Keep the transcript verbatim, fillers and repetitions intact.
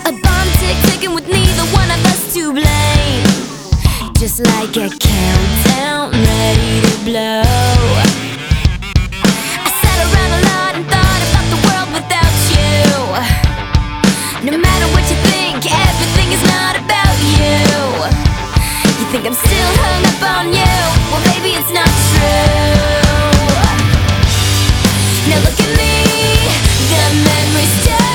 A bomb tick ticking with neither one of us to blame. Just like a countdown ready to blow.